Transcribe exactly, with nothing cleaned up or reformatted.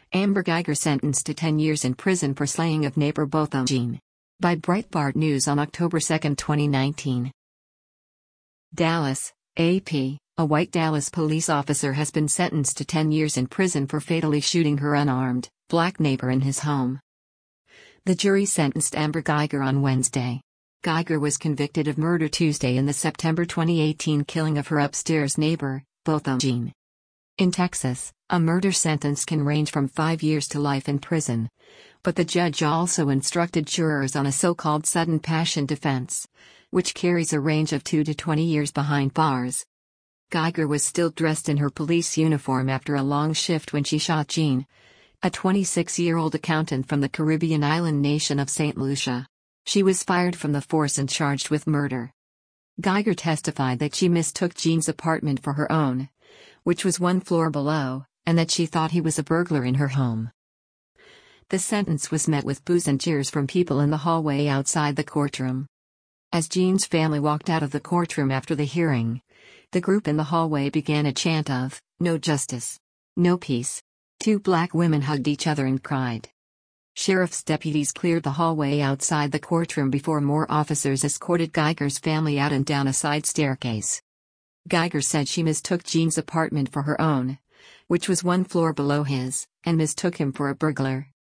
Amber Guyger sentenced to ten years in prison for slaying of neighbor Botham Jean. By Breitbart News on October second, twenty nineteen. Dallas, A P. A white Dallas police officer has been sentenced to ten years in prison for fatally shooting her unarmed, black neighbor in his home. The jury sentenced Amber Guyger on Wednesday. Guyger was convicted of murder Tuesday in the September twenty eighteen killing of her upstairs neighbor, Botham Jean. In Texas, a murder sentence can range from five years to life in prison. But the judge also instructed jurors on a so-called sudden passion defense, which carries a range of two to twenty years behind bars. Guyger was still dressed in her police uniform after a long shift when she shot Jean, a twenty-six-year-old accountant from the Caribbean island nation of Saint Lucia. She was fired from the force and charged with murder. Guyger testified that she mistook Jean's apartment for her own, which was one floor below, and that she thought he was a burglar in her home. The sentence was met with boos and jeers from people in the hallway outside the courtroom. As Jean's family walked out of the courtroom after the hearing, the group in the hallway began a chant of, "No justice. No peace." Two black women hugged each other and cried. Sheriff's deputies cleared the hallway outside the courtroom before more officers escorted Guyger's family out and down a side staircase. Guyger said she mistook Jean's apartment for her own, which was one floor below his, and mistook him for a burglar.